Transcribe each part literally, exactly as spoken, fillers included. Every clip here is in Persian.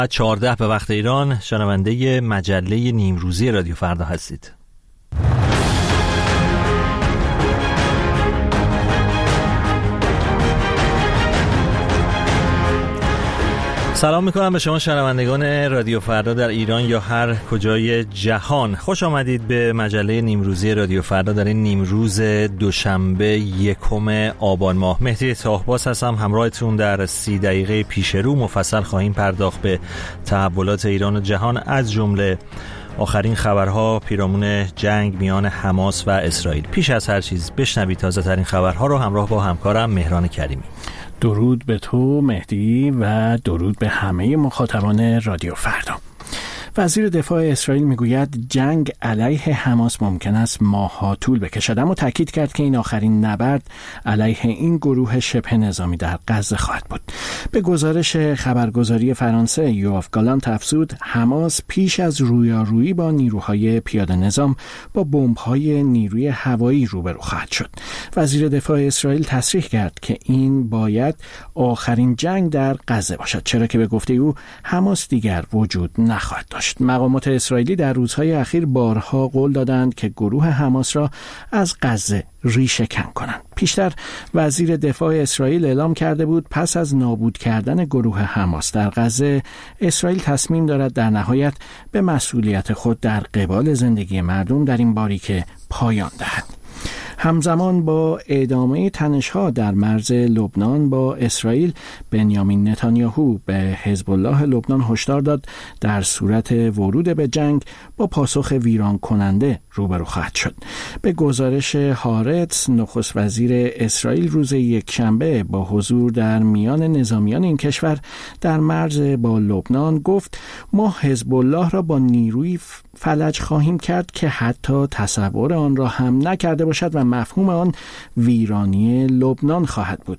چهارده به وقت ایران شنونده مجله نیمروزی رادیو فردا هستید. سلام میکنم به شما شنوندگان رادیو فردا در ایران یا هر کجای جهان. خوش آمدید به مجله نیمروزی رادیو فردا در این نیمروز دوشنبه یکم آبان ماه. مهدی طاهباز هستم، همراهتون در سی دقیقه پیش رو. مفصل خواهیم پرداخت به تحولات ایران و جهان، از جمله آخرین خبرها پیرامون جنگ میان حماس و اسرائیل. پیش از هر چیز بشنوید تازه ترین خبرها رو همراه با همکارم مهران کریمی. درود به تو مهدی و درود به همه مخاطبان رادیو فردا. وزیر دفاع اسرائیل میگوید جنگ علیه حماس ممکن است ماه‌ها طول بکشد، اما تاکید کرد که این آخرین نبرد علیه این گروه شبه نظامی در غزه خواهد بود. به گزارش خبرگزاری فرانسه، یوآف گالانت افزود حماس پیش از رویارویی با نیروهای پیاده نظام با بمب‌های نیروی هوایی روبرو خواهد شد. وزیر دفاع اسرائیل تصریح کرد که این باید آخرین جنگ در غزه باشد، چرا که به گفته او حماس دیگر وجود نخواهد داشت. مقامات اسرائیلی در روزهای اخیر بارها قول دادند که گروه حماس را از غزه ریشه کن کنند. پیشتر وزیر دفاع اسرائیل اعلام کرده بود پس از نابود کردن گروه حماس در غزه، اسرائیل تصمیم دارد در نهایت به مسئولیت خود در قبال زندگی مردم در این باریکه پایان دهد. همزمان با ادامه تنش‌ها در مرز لبنان با اسرائیل، بنیامین نتانیاهو به حزب الله لبنان هشدار داد در صورت ورود به جنگ با پاسخ ویران کننده روبرو خواهد شد. به گزارش هارتز، نخست وزیر اسرائیل روز یکشنبه با حضور در میان نظامیان این کشور در مرز با لبنان گفت ما حزب الله را با نیروی فلج خواهیم کرد که حتی تصور آن را هم نکرده باشد و مفهوم آن ویرانی لبنان خواهد بود.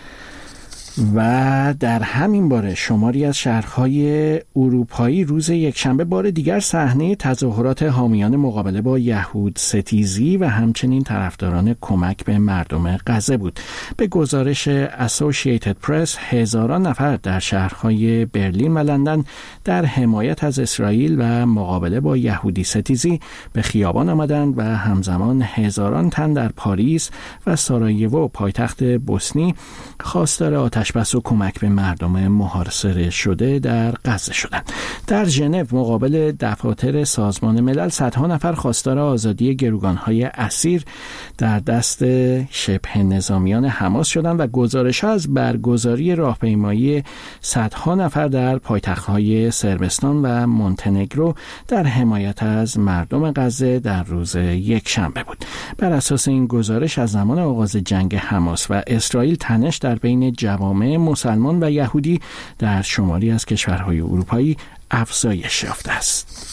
و در همین باره شماری از شهرهای اروپایی روز یکشنبه بار دیگر صحنه تظاهرات حامیان مقابله با یهود ستیزی و همچنین طرفداران کمک به مردم غزه بود. به گزارش اسوسییتد پرس، هزاران نفر در شهرهای برلین و لندن در حمایت از اسرائیل و مقابله با یهودی ستیزی به خیابان آمدند و همزمان هزاران تن در پاریس و سارایوو، پایتخت بوسنی، خواستار آتش بس و کمک به مردم محاصره شده در غزه شدند. در ژنو مقابل دفاتر سازمان ملل صدها نفر خواستار آزادی گروگانهای اسیر در دست شبه نظامیان حماس شدند و گزارش‌ها از برگزاری راهپیمایی صدها نفر در پایتخت‌های صربستان و مونتنگرو در حمایت از مردم غزه در روز یکشنبه بود. بر اساس این گزارش از زمان آغاز جنگ حماس و اسرائیل تنش در بین جوامع مسلمان و یهودی در شماری از کشورهای اروپایی افزایش یافته است.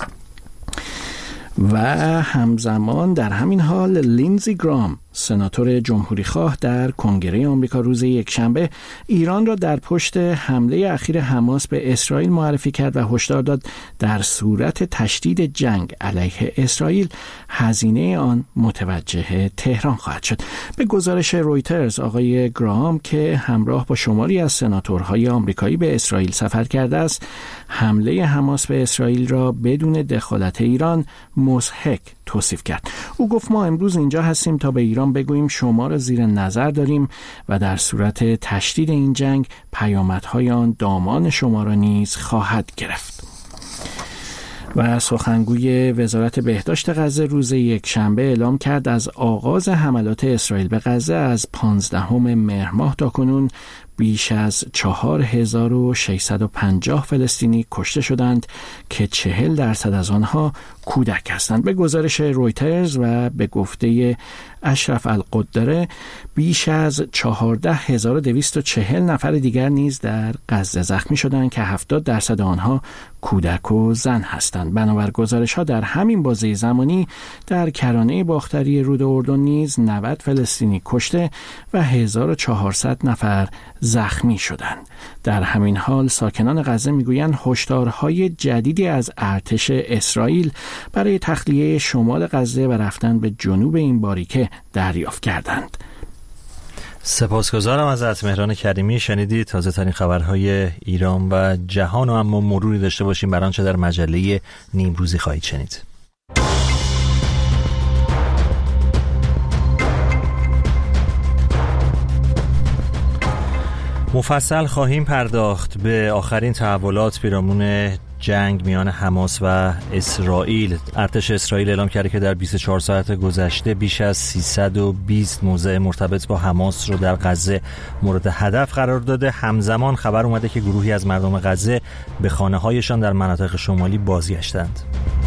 و همزمان در همین حال لینزی گرام، سناتور جمهوری خواه در کنگره آمریکا روز یکشنبه ایران را در پشت حمله اخیر حماس به اسرائیل معرفی کرد و هشدار داد در صورت تشدید جنگ علیه اسرائیل هزینه آن متوجه تهران خواهد شد. به گزارش رویترز، آقای گرام که همراه با شماری از سناتورهای آمریکایی به اسرائیل سفر کرده است، حمله حماس به اسرائیل را بدون دخالت ایران مضحک توصیف کرد. او گفت ما امروز اینجا هستیم تا به ایران بگوییم شما را زیر نظر داریم و در صورت تشدید این جنگ پیامدهای آن دامان شما را نیز خواهد گرفت. و سخنگوی وزارت بهداشت غزه روز یکشنبه اعلام کرد از آغاز حملات اسرائیل به غزه از پانزدهم مهر ماه تاکنون بیش از چهار هزار و ششصد و پنجاه فلسطینی کشته شدند که چهل درصد از آنها کودک هستند. به گزارش رویترز و به گفته اشرف القدره، بیش از چهارده هزار و دویست و چهل نفر دیگر نیز در غزه زخمی شدند که هفتاد درصد آنها کودک و زن هستند. بنابر گزارش‌ها در همین بازه زمانی در کرانه باختری رود اردن نیز نود فلسطینی کشته و هزار و چهارصد نفر زخمی شدند. در همین حال ساکنان غزه میگویند هشدارهای جدیدی از ارتش اسرائیل برای تخلیه شمال غزه و رفتن به جنوب این باریکه دریافت کردند. سپاسگزارم ازت مهران کریمی. شنیدید تازه ترین خبرهای ایران و جهان و اما مروری داشته باشیم بر آنچه در مجله نیمروزی خواهید شنید. مفصل خواهیم پرداخت به آخرین تحولات پیرامون جنگ میان حماس و اسرائیل. ارتش اسرائیل اعلام کرده که در بیست و چهار ساعت گذشته بیش از سیصد و بیست موضع مرتبط با حماس رو در غزه مورد هدف قرار داده. همزمان خبر اومده که گروهی از مردم غزه به خانه‌هایشان در مناطق شمالی بازگشتند.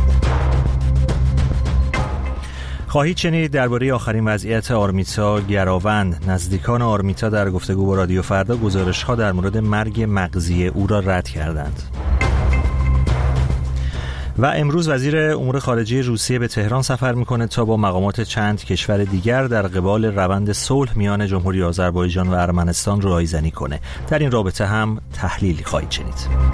خواهید شنید درباره آخرین وضعیت آرمیتا گراوند. نزدیکان آرمیتا در گفتگو با رادیو فردا گزارش‌ها در مورد مرگ مغزی او را رد کردند. و امروز وزیر امور خارجه روسیه به تهران سفر میکنه تا با مقامات چند کشور دیگر در قبال روند صلح میان جمهوری آذربایجان و ارمنستان رایزنی کنه. در این رابطه هم تحلیلی خواهید شنید.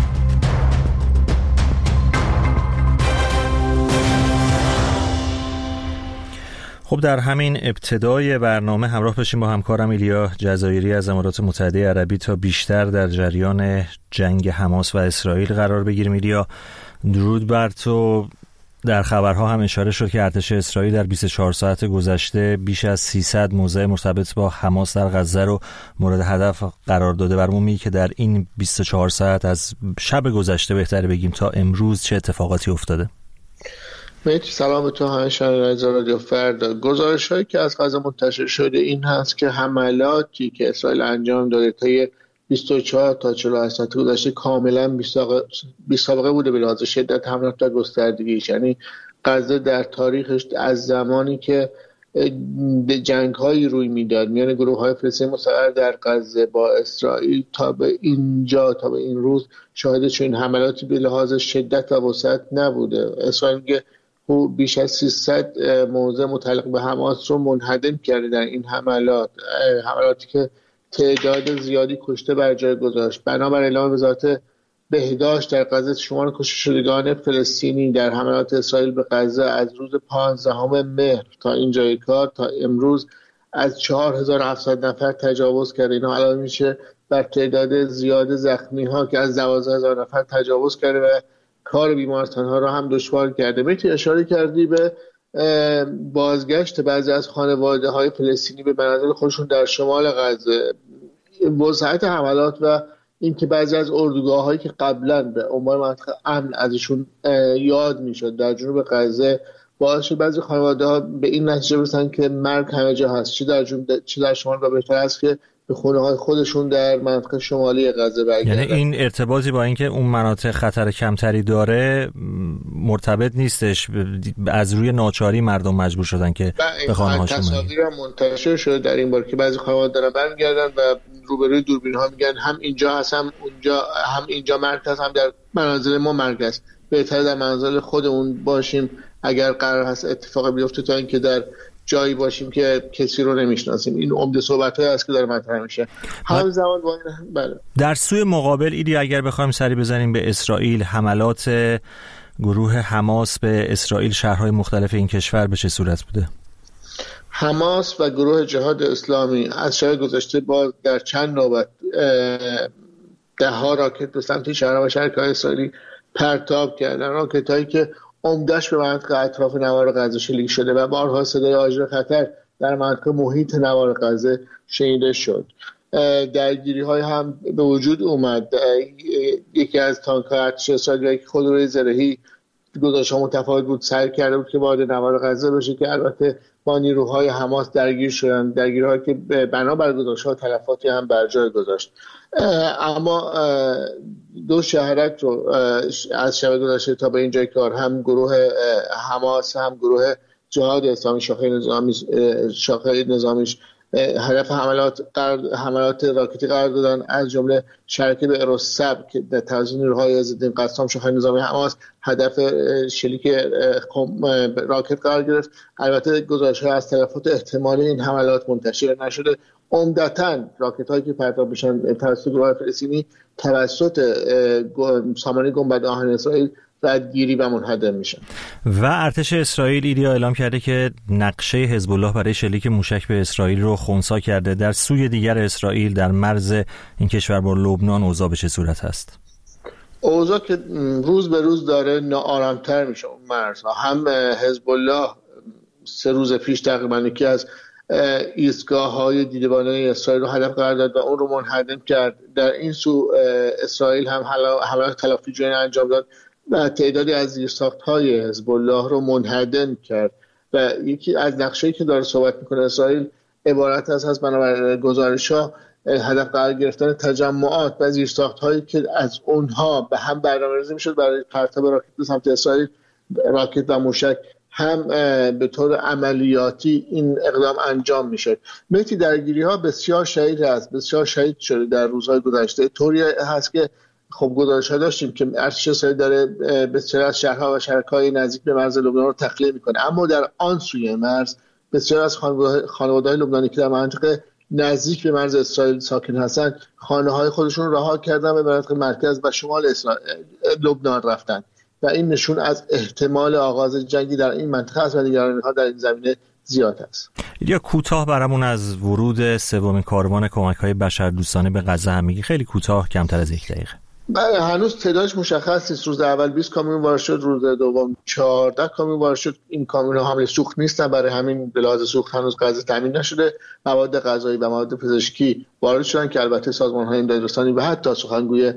خب در همین ابتدای برنامه همراه بشیم با همکارم ایلیا جزایری از امارات متحده عربی تا بیشتر در جریان جنگ حماس و اسرائیل قرار بگیریم. ایلیا، درود بر تو. در خبرها هم اشاره شد که ارتش اسرائیل در بیست و چهار ساعت گذشته بیش از سیصد موضع مرتبط با حماس در غزه رو مورد هدف قرار داده. برامون میگی که در این بیست و چهار ساعت از شب گذشته بهتره بگیم تا امروز چه اتفاقاتی افتاده؟ مهدی سلام به تو همه شنوندگان رادیو فردا. گزارش‌هایی که از غزه منتشر شده این هست که حملاتی که اسرائیل انجام داده تا بیست و چهار تا چهل و هشت ساعت گذشته کاملا بی سابقه بوده به لحاظ شدت حملات و گستردگیش. یعنی غزه در تاریخش از زمانی که جنگ‌هایی روی میداد میان گروه‌های فلسطینی مستقر در غزه با اسرائیل تا به اینجا تا به این روز شاهد چنین حملاتی به لحاظ شدت و وسعت نبوده. اسرائیل میگه بیش از سیصد موضع متعلق به حماس رو منهدم کرده در این حملات، حملاتی که تعداد زیادی کشته بر جای گذاشت. بنابر اعلام وزارت بهداشت در غزه شمار کشته شدگان فلسطینی در حملات اسرائیل به غزه از روز پانزدهم مهر تا اینجای کار تا امروز از چهار هزار و هفتصد نفر تجاوز کرده. اینا علاوه میشه بر تعداد زیاد زخمی ها که از دوازده هزار نفر تجاوز کرده و کار بیمارستان ها را هم دشوار کرده. میتونی اشاره کردی به بازگشت بعضی از خانواده های فلسطینی به منازل خودشون در شمال غزه، وسعت حملات و اینکه بعضی از اردوگاه هایی که قبلا به عنوان منطقه امن ازشون یاد میشد در جنوب غزه باعث شد بعضی خانواده ها به این نتیجه برسن که مرگ همه جا هست، چه در جنوب چه در شمال، و بهتر است که به خونه های خودشون در منطقه شمالی غزه برگردن. یعنی این ارتباطی با اینکه اون مناطق خطر کمتری داره مرتبط نیستش، از روی ناچاری مردم مجبور شدن که به خانه هاشون برگردن. تصاویر هم منتشر شده در این بار که بعضی خانواده دارن برمیگردن و روبروی دوربین ها میگن هم اینجا هست هم اونجا، هم اینجا مرگ هست هم در منازل ما مرگ هست، بهتره در منازل خودمون باشیم اگر قرار هست اتفاق بیفته تا اینکه در جایی باشیم که کسی رو نمیشناسیم. این عمده صحبت‌های است که داره مطرح میشه. همزمان با این بله. در سوی مقابل ایدی اگر بخوایم سری بزنیم به اسرائیل، حملات گروه حماس به اسرائیل شهرهای مختلف این کشور به چه صورت بوده؟ حماس و گروه جهاد اسلامی از شب گذشته با در چند نوبت ده ها راکت به سمت شهرها و شهرهای اسرائیلی پرتاب کردن، راکت‌هایی که عمده‌اش به منطقه اطراف نوار غزه شلیک شده و بارها صدای آژیر خطر در منطقه محیط نوار غزه شنیده شد. درگیری‌های هم به وجود اومد. یکی از تانک‌های ارتش اسرائیل که خودروی زرهی گزارش‌ها متفاوت بود سعی کرده بود که وارد نوار غزه بشه که البته با نیروهای حماس درگیر شدن، درگیری‌هایی که بنابر گزارش‌ها تلفاتی هم بر جای گذاشت. اما دو شهرک رو از شب گذشته تا به اینجای کار هم گروه حماس هم گروه جهاد اسلامی شاخه نظامی شاخه نظامیش هدف حملات حملات راکتی قرار دادن، از جمله شرکت به اروسب که در توسط نیروهای عزالدین قسام شاخه نظامی حماس هدف شلیک راکت قرار گرفت. البته گزارش‌ها از تلفات احتمالی این حملات منتشر نشده. عمدتاً راکت‌هایی که پرتاب میشن توسط گروه فلسطینی توسط سامانه گنبد آهن اسرائیل ردگیری و منهدم میشن. و ارتش اسرائیل ایدیا اعلام کرده که نقشه حزب الله برای شلیک موشک به اسرائیل رو خنثی کرده. در سوی دیگر اسرائیل در مرز این کشور با لبنان اوضاع به چه صورت هست؟ اوضاع که روز به روز داره ناآرامتر میشه. اون مرزها هم حزب الله سه روز پیش تقریبا یکی از ایستگاه‌های دیدبانان اسرائیل رو هدف قرار داد و اون رو منهدم کرد. در این سو اسرائیل هم حملات تلافی‌جویانه انجام داد و تعدادی از زیرساخت‌های حزب الله رو منهدم کرد و یکی از نقشه‌ای که داره صحبت میکنه اسرائیل عبارت از هست بنابر گزارش‌ها هدف قرار گرفتن تجمعات و زیرساخت‌هایی که از اونها به هم برنامه‌ریزی می‌شد برای پرتاب راکت به سمت اسرائیل، راکت و موشک، هم به طور عملیاتی این اقدام انجام میشه. مهدی درگیری ها بسیار شدید هست، بسیار شدید شده در روزهای گذشته. طوری هست که خب گزارش ها داشتیم که ارتش اسرائیل داره بسیار از شهرها و شهرهای نزدیک به مرز لبنان رو تخلیه میکنه، اما در آن سوی مرز بسیار از خانواده‌های لبنانی که در منطقه نزدیک به مرز اسرائیل ساکن هستند خانه‌های خودشون رو رها کردن به مناطق مرکز و شمال اسرائیل لبنان رفتن و این نشون از احتمال آغاز جنگی در این منطقه است و نگرانی‌ها در این زمینه زیاد است. یا کوتاه برامون از ورود سومین کاروان کمک‌های بشردوستانه به غزه هم میگی، خیلی کوتاه، کمتر از یک دقیقه. بله هنوز تعدادش مشخص نیست. روز اول بیست کامیون وارد شد، روز دوم چهارده کامیون وارد شد. این کامیون‌ها حامل سوخت نیستن، برای همین به لحاظ سوخت هنوز غزه تامین نشده. مواد غذایی و مواد پزشکی وارد شدن که البته سازمان‌های امداد رسانی و حتی سخنگوی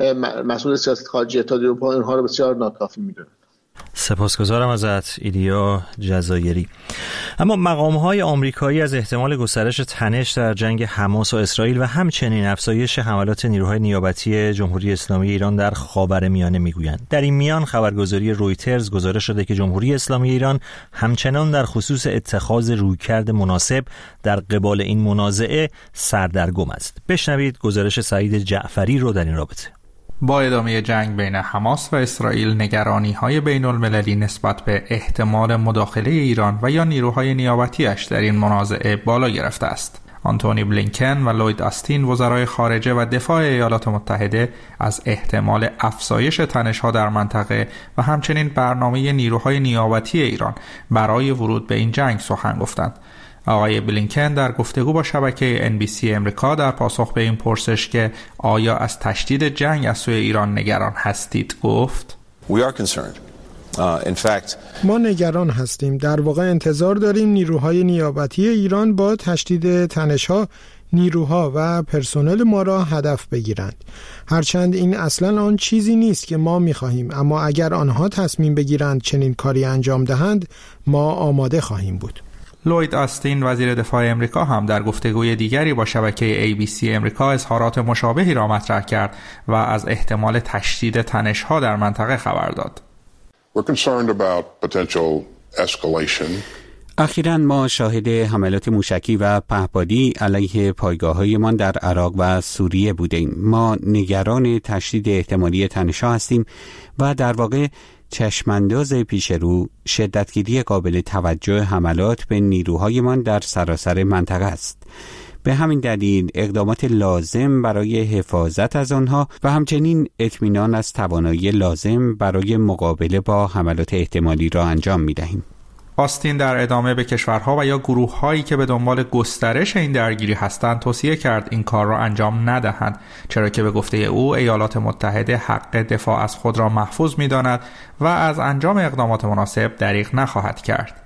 مسئول سیاست خارجی اتحادیه اروپا اینها رو بسیار ناکافی می‌دونن. سپاسگزارم ازت ایلیا جزایری. اما مقام‌های آمریکایی از احتمال گسترش تنش در جنگ حماس و اسرائیل و همچنین افزایش حملات نیروهای نیابتی جمهوری اسلامی ایران در خاورمیانه میگویند. در این میان خبرگزاری رویترز گزارش داده که جمهوری اسلامی ایران همچنان در خصوص اتخاذ رویکرد مناسب در قبال این منازعه سردرگم است. بشنوید گزارش سعید جعفری رو در این رابطه. با ادامه جنگ بین حماس و اسرائیل، نگرانی‌های بین‌المللی نسبت به احتمال مداخله ایران و یا نیروهای نیابتی‌اش در این منازعه بالا گرفته است. آنتونی بلینکن و لوید آستین وزرای خارجه و دفاع ایالات متحده از احتمال افزایش تنش‌ها در منطقه و همچنین برنامه نیروهای نیابتی ایران برای ورود به این جنگ سخن گفتند. آقای بلینکن در گفتگو با شبکه ان بی سی امریکا در پاسخ به این پرسش که آیا از تشدید جنگ از سوی ایران نگران هستید گفت: We are concerned. Uh, in fact, ما نگران هستیم. در واقع انتظار داریم نیروهای نیابتی ایران با تشدید تنش‌ها نیروها و پرسنل ما را هدف بگیرند. هرچند این اصلا آن چیزی نیست که ما می‌خواهیم، اما اگر آنها تصمیم بگیرند چنین کاری انجام دهند ما آماده خواهیم بود. لوید آستین وزیر دفاع امریکا هم در گفتگوی دیگری با شبکه ای بی سی امریکا اظهارات مشابهی را مطرح کرد و از احتمال تشدید تنش‌ها در منطقه خبر داد. We're concerned about potential escalation. اخیراً ما شاهد حملات موشکی و پهپادی علیه پایگاه‌هایمان در عراق و سوریه بودیم. ما نگران تشدید احتمالی تنش‌ها هستیم و در واقع چشمانداز پیش رو شدتگیری قابل توجه حملات به نیروهایمان در سراسر منطقه است. به همین دلیل اقدامات لازم برای حفاظت از آنها و همچنین اطمینان از توانایی لازم برای مقابله با حملات احتمالی را انجام می‌دهیم. آستین در ادامه به کشورها و یا گروه‌هایی که به دنبال گسترش این درگیری هستند توصیه کرد این کار را انجام ندهند، چرا که به گفته او ایالات متحده حق دفاع از خود را محفوظ می‌داند و از انجام اقدامات مناسب دریغ نخواهد کرد.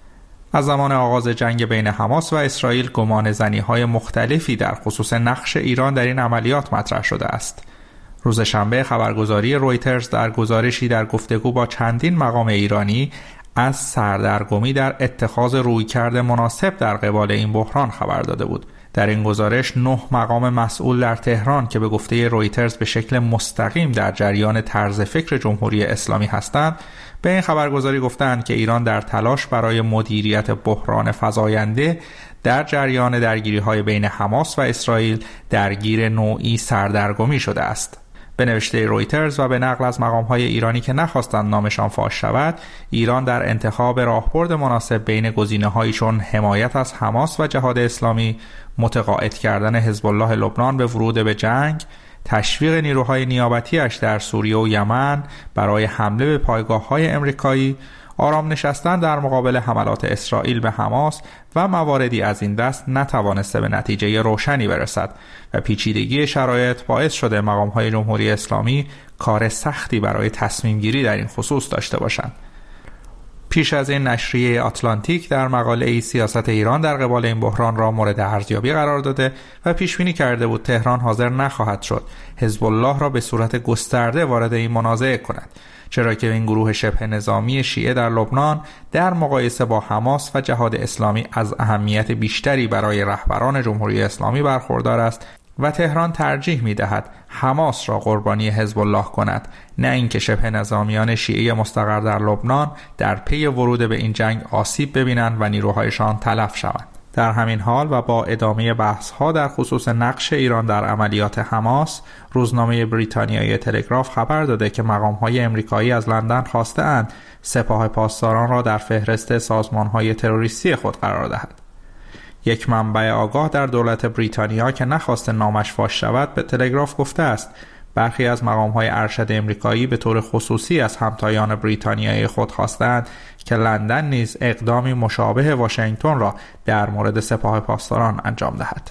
از زمان آغاز جنگ بین حماس و اسرائیل گمان زنی‌های مختلفی در خصوص نقش ایران در این عملیات مطرح شده است. روز شنبه خبرگزاری رویترز در گزارشی در گفتگو با چندین مقام ایرانی از سردرگمی در اتخاذ رویکرد مناسب در قبال این بحران خبر داده بود. در این گزارش نه مقام مسئول در تهران که به گفته رویترز به شکل مستقیم در جریان طرز فکر جمهوری اسلامی هستند، به این خبرگزاری گفتند که ایران در تلاش برای مدیریت بحران فزاینده در جریان درگیری‌های بین حماس و اسرائیل درگیر نوعی سردرگمی شده است. به نوشته رویترز و به نقل از مقام‌های ایرانی که نخواستند نامشان فاش شود، ایران در انتخاب راهبرد مناسب بین گزینه‌هایی چون حمایت از حماس و جهاد اسلامی، متقاعد کردن حزب الله لبنان به ورود به جنگ، تشویق نیروهای نیابتیش در سوریه و یمن برای حمله به پایگاه‌های امریکایی، آرام نشستن در مقابل حملات اسرائیل به حماس و مواردی از این دست نتوانسته به نتیجه روشنی برسد و پیچیدگی شرایط باعث شده مقام‌های جمهوری اسلامی کار سختی برای تصمیم گیری در این خصوص داشته باشند. پیش از این نشریه آتلانتیک در مقاله ای سیاست ایران در قبال این بحران را مورد ارزیابی قرار داده و پیش بینی کرده بود تهران حاضر نخواهد شد حزب الله را به صورت گسترده وارد این منازعه کند، چرا که این گروه شبه نظامی شیعه در لبنان در مقایسه با حماس و جهاد اسلامی از اهمیت بیشتری برای رهبران جمهوری اسلامی برخوردار است و تهران ترجیح می‌دهد حماس را قربانی حزب الله کند، نه اینکه شبه نظامیان شیعه مستقر در لبنان در پی ورود به این جنگ آسیب ببینند و نیروهایشان تلف شوند. در همین حال و با ادامه بحث‌ها در خصوص نقش ایران در عملیات حماس، روزنامه بریتانیایی تلگراف خبر داده که مقام‌های امریکایی از لندن خواسته‌اند سپاه پاسداران را در فهرست سازمان‌های تروریستی خود قرار دهد. یک منبع آگاه در دولت بریتانیا که نخواست نامش فاش شود به تلگراف گفته است برخی از مقام‌های ارشد امریکایی به طور خصوصی از همتایان بریتانیایی خود خواستند که لندن نیز اقدامی مشابه واشنگتن را در مورد سپاه پاسداران انجام دهد.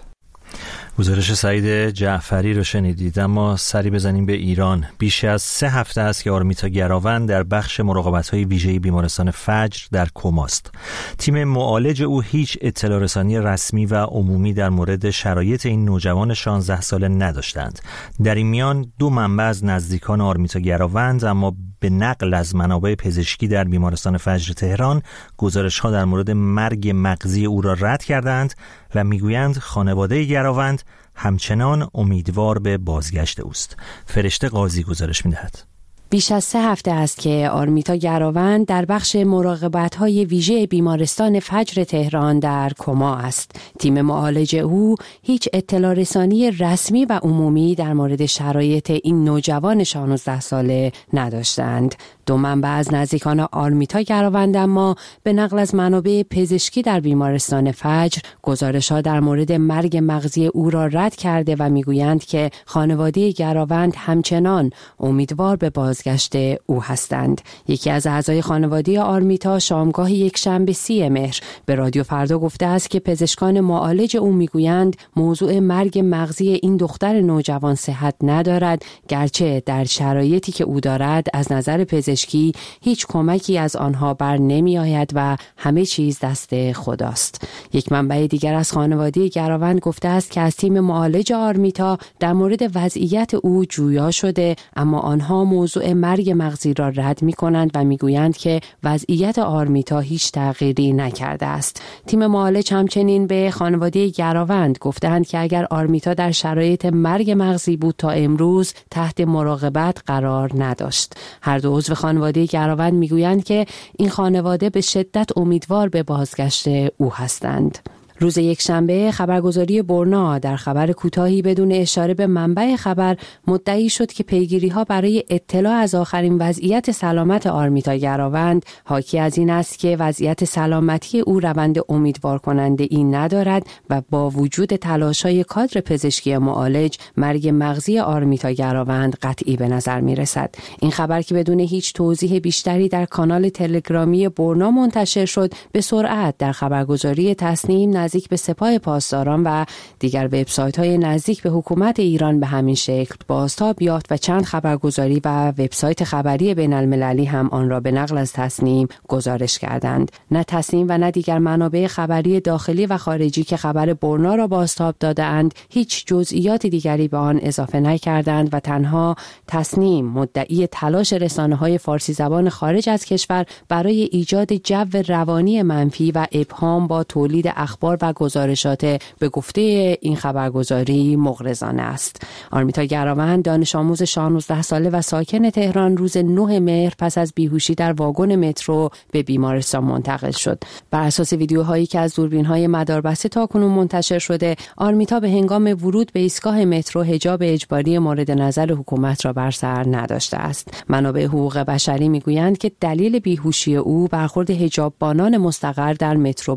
گزارش سعید جعفری رو شنیدید. اما سری بزنیم به ایران. بیش از سه هفته است که آرمیتا گراوند در بخش مراقبت‌های ویژه بیمارستان فجر در کماست. تیم معالج او هیچ اطلاع رسانی رسمی و عمومی در مورد شرایط این نوجوان شانزده ساله نداشتند. در این میان دو منبع از نزدیکان آرمیتا گراوند اما به نقل از منابع پزشکی در بیمارستان فجر تهران گزارش‌ها در مورد مرگ مغزی او را رد کردند و میگویند خانواده گراوند همچنان امیدوار به بازگشت اوست. فرشته قاضی گزارش می‌دهد. بیش از سه هفته است که آرمیتا گراوند در بخش مراقبت‌های ویژه بیمارستان فجر تهران در کما است. تیم معالج او هیچ اطلاع رسانی رسمی و عمومی در مورد شرایط این نوجوان شانزده ساله نداشتند. دو منبع از نزدیکان آرمیتا گراوند اما به نقل از منابع پزشکی در بیمارستان فجر گزارش‌ها در مورد مرگ مغزی او را رد کرده و میگویند که خانواده گراوند همچنان امیدوار به بازگشت او هستند. یکی از اعضای خانواده آرمیتا شامگاه یک شنبه سی مهر به رادیو فردا گفته است که پزشکان معالج او میگویند موضوع مرگ مغزی این دختر نوجوان صحت ندارد، گرچه در شرایطی که او دارد از نظر پزشکی هیچ کمکی از آنها بر نمی آید و همه چیز دست خداست. یک منبع دیگر از خانواده گراوند گفته است که از تیم معالج آرمیتا در مورد وضعیت او جویا شده، اما آنها موضوع مرگ مغزی را رد می کنند و می گویند که وضعیت آرمیتا هیچ تغییری نکرده است. تیم معالج همچنین به خانواده گراوند گفتند که اگر آرمیتا در شرایط مرگ مغزی بود تا امروز تحت مراقبت قرار نداشت. هر دو عضو خانواده گراوند میگویند که این خانواده به شدت امیدوار به بازگشت او هستند. روز یکشنبه خبرگزاری برنا در خبر کوتاهی بدون اشاره به منبع خبر مدعی شد که پیگیری‌ها برای اطلاع از آخرین وضعیت سلامت آرمیتا گراوند حاکی از این است که وضعیت سلامتی او روند امیدوار کننده ای ندارد و با وجود تلاش‌های کادر پزشکی معالج مرگ مغزی آرمیتا گراوند قطعی به نظر می‌رسد. این خبر که بدون هیچ توضیح بیشتری در کانال تلگرامی برنا منتشر شد به سرعت در خبرگزاری تصنیم نزدیک به سپاه پاسداران و دیگر وبسایت‌های نزدیک به حکومت ایران به همین شکل بازتاب یافت و چند خبرگزاری و وبسایت خبری بین‌المللی هم آن را به نقل از تصنیم گزارش کردند. نه تصنیم و نه دیگر منابع خبری داخلی و خارجی که خبر برنا را بازتاب داده‌اند هیچ جزئیات دیگری به آن اضافه نکردند و تنها تصنیم مدعی تلاش رسانه‌های فارسی زبان خارج از کشور برای ایجاد جو روانی منفی و ابهام با تولید اخبار و گزارشات به گفته این خبرگزاری مغرضانه است. آرمیتا گراوند دانش آموز شانزده ساله و ساکن تهران روز نه مهر پس از بیهوشی در واگن مترو به بیمارستان منتقل شد. بر اساس ویدیوهایی که از دوربین‌های مداربسته تاکنون منتشر شده، آرمیتا به هنگام ورود به ایستگاه مترو حجاب اجباری مورد نظر حکومت را بر سر نداشته است. منابع حقوق بشری میگویند که دلیل بیهوشی او برخورد حجاببانان مستقر در مترو با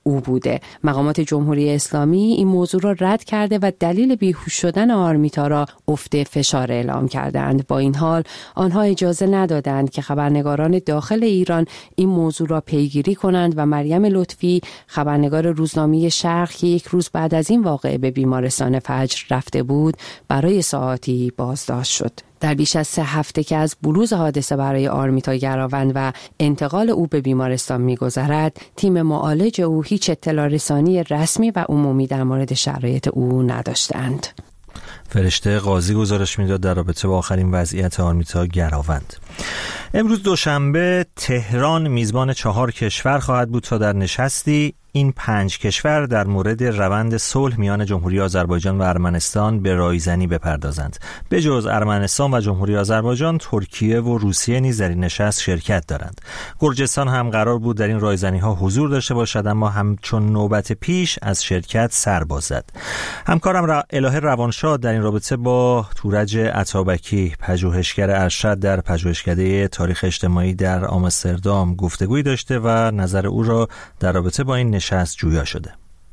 او بوده. مقامات جمهوری اسلامی این موضوع را رد کرده و دلیل بیهوش شدن آرمیتا را افت فشار اعلام کردند. با این حال آنها اجازه ندادند که خبرنگاران داخل ایران این موضوع را پیگیری کنند و مریم لطفی، خبرنگار روزنامه شرق که یک روز بعد از این واقعه به بیمارستان فجر رفته بود، برای ساعاتی بازداشت شد. در بیش از سه هفته که از بروز حادثه برای آرمیتا گراوند و انتقال او به بیمارستان می‌گذرد، تیم معالج او هیچ اطلاع رسانی رسمی و عمومی در مورد شرایط او نداشتند. فرشته قاضی گزارش میداد در رابطه با آخرین وضعیت آرمیتا گراوند. امروز دوشنبه تهران میزبان چهار کشور خواهد بود تا در نشستی این پنج کشور در مورد روند صلح میان جمهوری آذربایجان و ارمنستان به رایزنی بپردازند. به جز ارمنستان و جمهوری آذربایجان، ترکیه و روسیه نیز در این نشست شرکت دارند. گرجستان هم قرار بود در این رایزنی‌ها حضور داشته باشد، اما همچون نوبت پیش از شرکت سر باز زد. همکارم را الهه روانشاد در این رابطه با تورج عطابکی، پژوهشگر ارشد در پژوهشکده تاریخ اجتماعی در آمستردام گفتگویی داشته و نظر او را در رابطه با این نشست جویا شده.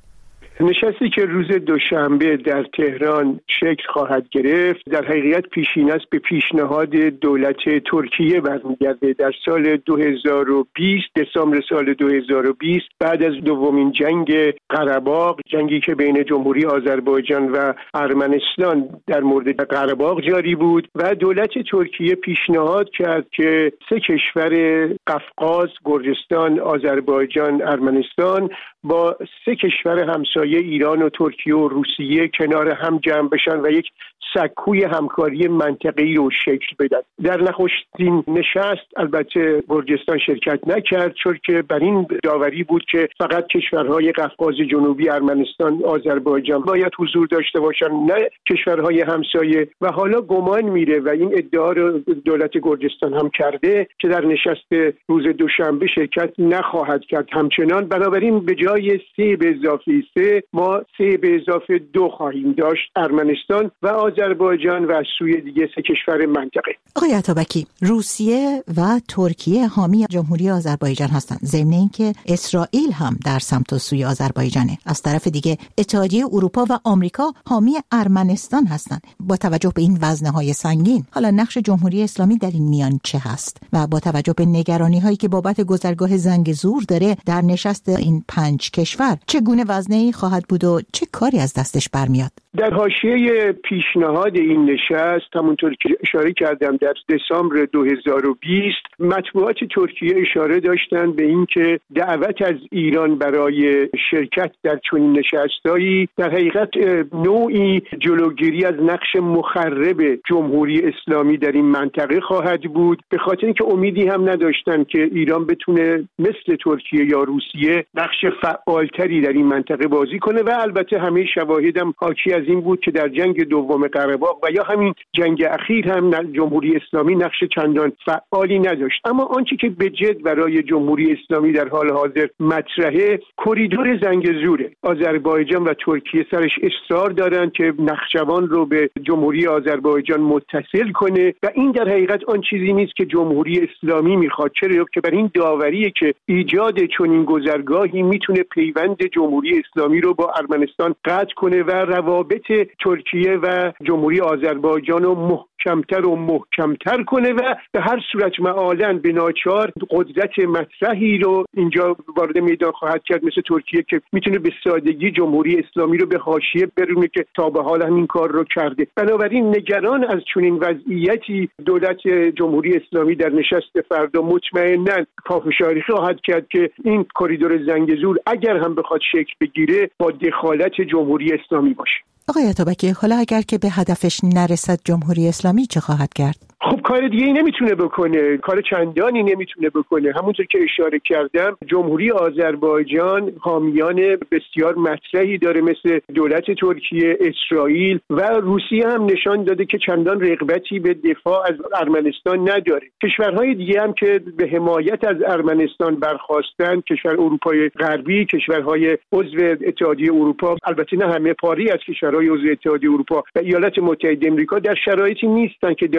نشستی که روز دوشنبه در تهران شکل خواهد گرفت در حقیقت پیشین است به پیشنهاد دولت ترکیه برمیگرده. در سال دو هزار و بیست، دسامبر سال دو هزار و بیست، بعد از دومین جنگ قره‌باغ، جنگی که بین جمهوری آذربایجان و ارمنستان در مورد قره‌باغ جاری بود و دولت ترکیه پیشنهاد کرد که سه کشور قفقاز، گرجستان، آذربایجان، ارمنستان با سه کشور همسایه ایران و ترکیه و روسیه کنار هم جمع بشن و یک سکوی همکاری منطقه‌ای رو شکل بدن. در نخستین نشست البته گرجستان شرکت نکرد، چون که بر این داوری بود که فقط کشورهای قفقاز جنوبی، ارمنستان، آذربایجان باید حضور داشته باشن، نه کشورهای همسایه. و حالا گمان میره و این ادعا رو دولت گرجستان هم کرده که در نشست روز دوشنبه شرکت نخواهد کرد همچنان. بنابراین به جای سه به اضافه سه ما سه به اضافه دو خواهیم داشت، ارمنستان و آذربایجان و از سوی دیگه سه کشور منطقه. آقای عطابکی، روسیه و ترکیه حامی جمهوری آذربایجان هستند، ضمن اینکه اسرائیل هم در سمت و سوی آذربایجانه. از طرف دیگه اتحادیه اروپا و آمریکا حامی ارمنستان هستند. با توجه به این وزنه‌های سنگین، حالا نقش جمهوری اسلامی در این میان چه هست و با توجه به نگرانی‌هایی که بابت گذرگاه زنگزور داره در نشست این پنج کشور، چگونه وزنه‌ای خواهد بود و چه کاری از دستش برمیاد؟ در حاشیه پیشنهاد این نشست، همونطور که اشاره کردم، در دسامبر دو هزار و بیست مطبوعات ترکیه اشاره داشتند به این که دعوت از ایران برای شرکت در چنین نشستایی در حقیقت نوعی جلوگیری از نقش مخرب جمهوری اسلامی در این منطقه خواهد بود، به خاطر اینکه امیدی هم نداشتند که ایران بتونه مثل ترکیه یا روسیه نقش فعالتری در این منطقه بازی کنه. و البته همه شواهدم حاکی از این بود که در جنگ دوم قره‌باغ و یا همین جنگ اخیر هم جمهوری اسلامی نقش چندان فعالی نداشت. اما آنچه که به جد برای جمهوری اسلامی در حال حاضر مطرحه کریدور زنگزوره. آذربایجان و ترکیه سرش اصرار دارند که نخجوان رو به جمهوری آذربایجان متصل کنه و این در حقیقت آن چیزی نیست که جمهوری اسلامی میخواد، چرا که بر این داوریه که ایجاد چنین گذرگاهی میتونه پیوند جمهوری اسلامی رو با ارمنستان قطع کنه و روابط ترکیه و جمهوری آذربایجان رو محکمتر و محکمتر کنه و به هر صورت معالاً به ناچار قدرت مطرحی رو اینجا وارد میدان خواهد کرد مثل ترکیه که میتونه به سادگی جمهوری اسلامی رو به حاشیه برونه که تا به حال همین کار رو کرده. بنابراین نگران از چنین وضعیتی دولت جمهوری اسلامی در نشست فردا مطمئناً پافشاری خواهد کرد که این کریدور زنگزور اگر هم بخواد شکل بگیره با دخالت جمهوری اسلامی باشه. آقای عطابکی، حالا اگر که به هدفش نرسد جمهوری اسلامی چه خواهد کرد؟ خب کار دیگه ای نمیتونه بکنه، کار چندانی نمیتونه بکنه. همونطور که اشاره کردم جمهوری آذربایجان حامیان بسیار مطرحی داره مثل دولت ترکیه، اسرائیل و روسیه هم نشان داده که چندان رغبتی به دفاع از ارمنستان نداره. کشورهای دیگه هم که به حمایت از ارمنستان برخاستن، کشور اروپای غربی، کشورهای عضو اتحادیه اروپا، البته نه همه، پاری از کشورهای عضو اتحادیه اروپا و ایالات متحده آمریکا در شرایطی نیستن که دخالت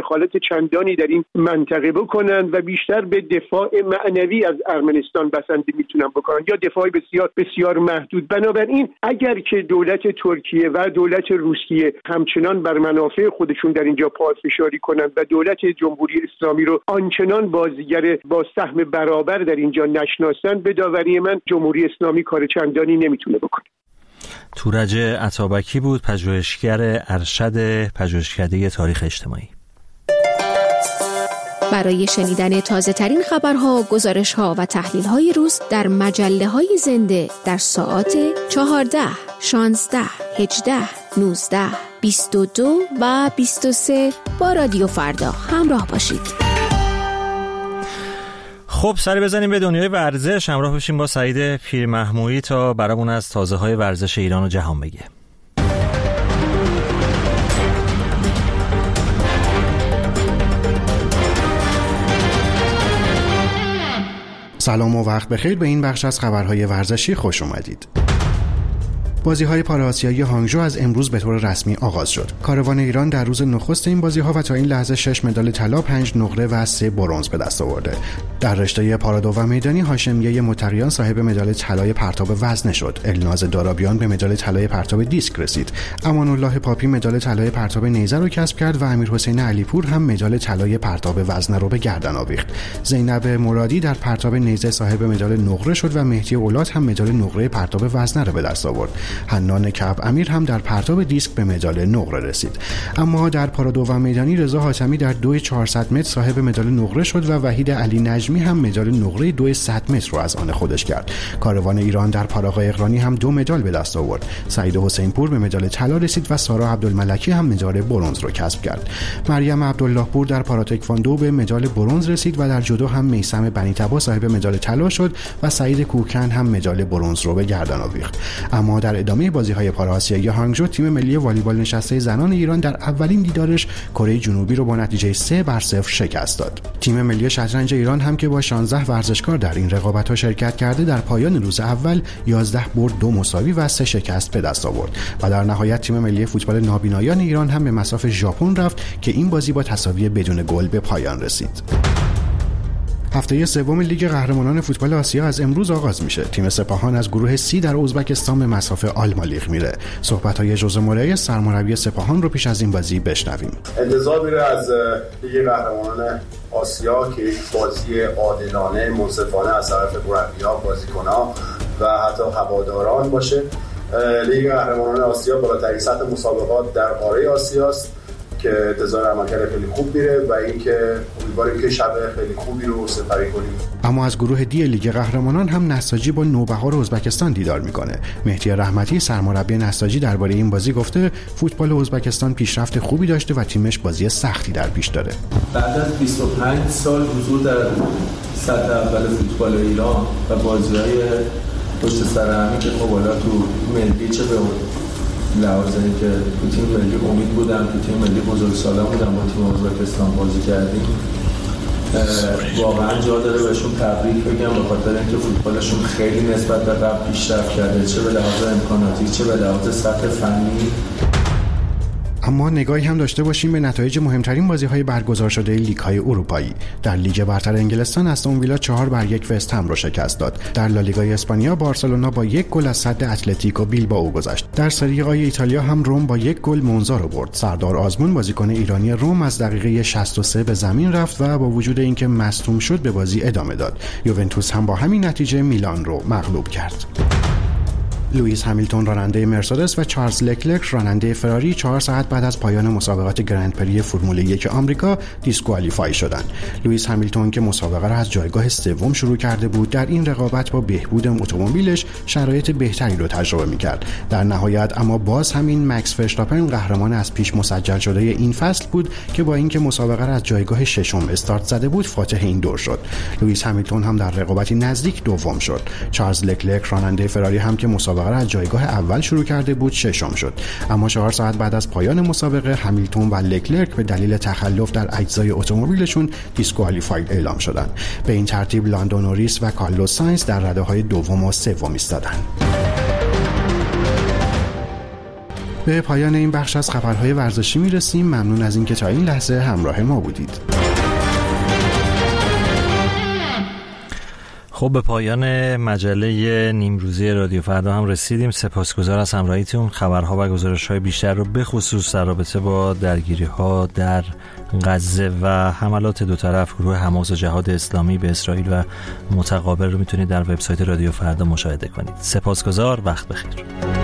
چندانی در این منطقه بکنن و بیشتر به دفاع معنوی از ارمنستان بسنده میتونن بکنن یا دفاع بسیار بسیار محدود. بنابراین اگر که دولت ترکیه و دولت روسیه همچنان بر منافع خودشون در اینجا پافشاری کنند و دولت جمهوری اسلامی رو آنچنان بازیگر با سهم برابر در اینجا نشناسن، به داوری من جمهوری اسلامی کار چندانی نمیتونه بکنه. تورج عطابکی بود، پژوهشگر ارشد پژوهشکده تاریخ اجتماعی. برای شنیدن تازه ترین خبرها، گزارش‌ها و تحلیل‌های روز در مجله‌های زنده در ساعات چهارده، شانزده، هجده، نوزده، بیست و دو و بیست و سه با رادیو فردا همراه باشید. خب سری بزنیم به دنیای ورزش، همراه باشیم با سعید پیرمحمودی تا برامون از تازه‌های ورزش ایران و جهان بگه. سلام و وقت بخیر، به این بخش از خبرهای ورزشی خوش اومدید. بازی‌های پارآسیایی هانگژو از امروز به طور رسمی آغاز شد. کاروان ایران در روز نخست این بازی‌ها و تا این لحظه شش مدال طلا، پنج نقره و سه برنز به دست آورده. در رشته پارادو و میدانی هاشمیه متقیان صاحب مدال طلای پرتاب وزنه شد. الناز دارابیان به مدال طلای پرتاب دیسک رسید. امان الله پاپی مدال طلای پرتاب نیزه رو کسب کرد و امیرحسین علیپور هم مدال طلای پرتاب وزنه رو به گردن آویخت. زینب مرادی در پرتاب نیزه صاحب مدال نقره شد و مهدی اولاد هم مدال نقره پرتاب وزنه رو به دست آورد. حنان کعب امیر هم در پرتاب دیسک به مدال نقره رسید. اما در پارادو و میدانی رضا حاتمی در دو چهارصد متر صاحب مدال نقره شد و وحید علی نجمی هم مدال نقره دو صد متر رو از آن خودش کرد. کاروان ایران در پاراقایقرانی هم دو مدال به دست آورد. سعید حسین پور به مدال طلا رسید و سارا عبدالملکی هم مدال برنز رو کسب کرد. مریم عبدالله پور در پاراتکواندو به مدال برنز رسید و در جودو هم میثم بنی‌تبا صاحب مدال طلا شد و سعید کوکن هم مدال برنز رو به گردن آویخت. اما در ادامه بازی‌های پارآسیایی هانگژو تیم ملی والیبال نشسته زنان ایران در اولین دیدارش کره جنوبی رو با نتیجه سه بر صفر شکست داد. تیم ملی شطرنج ایران هم که با شانزده ورزشکار در این رقابت‌ها شرکت کرده در پایان روز اول یازده برد، دو مساوی و سه شکست به دست آورد و در نهایت تیم ملی فوتبال نابینایان ایران هم به مصاف ژاپن رفت که این بازی با تساوی بدون گل به پایان رسید. هفته سوم لیگ قهرمانان فوتبال آسیا از امروز آغاز میشه. تیم سپاهان از گروه سی در ازبکستان به مصاف آلمالیق میره. صحبت‌های ژوزه موری سرمربی سپاهان رو پیش از این بازی بشنویم. انتظار میره از لیگ قهرمانان آسیا که یک بازی عادلانه، منصفانه از طرف مربی‌ها، بازیکن‌ها و حتی هواداران باشه. لیگ قهرمانان آسیا بالاترین سطح مسابقات در قاره آسیاست که انتظار عملکرد خیلی خوب میره و اینکه امیدواریم که شب خیلی خوبی رو سپری کنیم. اما از گروه دی لیگ قهرمانان هم نساجی با نوبهار ازبکستان دیدار میکنه. مهدی رحمتی سرمربی نساجی درباره این بازی گفته فوتبال ازبکستان پیشرفت خوبی داشته و تیمش بازی سختی در پیش داره. بعد از بیست و پنج سال حضور در سطح اول فوتبال ایران و بازی‌های پشت سر همی که خب حالا تو ملی چه به لحاظه که تو تیم ملی امید بودم، تو تیم ملی بزرگسالان بودم، با تیم ازبکستان بازی کردیم. واقعا جا داره بهشون تبریک بگم به خاطر اینکه فوتبالشون خیلی نسبت به قبل پیشرفت کرده، چه به لحاظ امکاناتی چه به لحاظ سطح فنی. اما نگاهی هم داشته باشیم به نتایج مهمترین بازی‌های برگزار شده لیگ‌های اروپایی. در لیگ برتر انگلستان استون ویلا چهار بر یک وست هم را شکست داد. در لالیگای اسپانیا بارسلونا با یک گل از صد اتلتیکو بیلبائو گذشت. در سری آ ایتالیا هم روم با یک گل مونزا رو برد. سردار آزمون بازیکن ایرانی روم از دقیقه شصت و سه به زمین رفت و با وجود اینکه مصدوم شد به بازی ادامه داد. یوونتوس هم با همین نتیجه میلان رو مغلوب کرد. لوئیس همیلتون راننده مرسدس و چارلز لکلرک راننده فراری چهار ساعت بعد از پایان مسابقات گرند پری فرمول یک آمریکا دیسکوالیفای شدند. لوئیس همیلتون که مسابقه را از جایگاه سوم شروع کرده بود در این رقابت با بهبود اتومبیلش شرایط بهتری رو تجربه می‌کرد. در نهایت اما باز همین مکس فرشتاپن قهرمان از پیش مسجل شده این فصل بود که با اینکه مسابقه را از جایگاه ششم استارت زده بود فاتح این دور شد. لوئیس همیلتون هم در رقابتی نزدیک دوم شد. چارلز لکلرک راننده فراری هم که مسابقه را از جایگاه اول شروع کرده بود ششم شد. اما چهار ساعت بعد از پایان مسابقه همیلتون و لکلرک به دلیل تخلف در اجزای اتومبیلشون دیسکوالیفاید اعلام شدند. به این ترتیب لاندو نوریس و کارلوس ساینز در رده‌های دوم و سوم ایستادند. به پایان این بخش از خبرهای ورزشی میرسیم. ممنون از اینکه تا این لحظه همراه ما بودید. خب به پایان مجله نیمروزی رادیو فردا هم رسیدیم. سپاسگزار از همراهیتون. خبرها و گزارش‌های بیشتر رو به خصوص در رابطه با درگیری‌ها در غزه و حملات دو طرف گروه حماس و جهاد اسلامی به اسرائیل و متقابل رو میتونید در وبسایت رادیو فردا مشاهده کنید. سپاسگزار، وقت بخیر.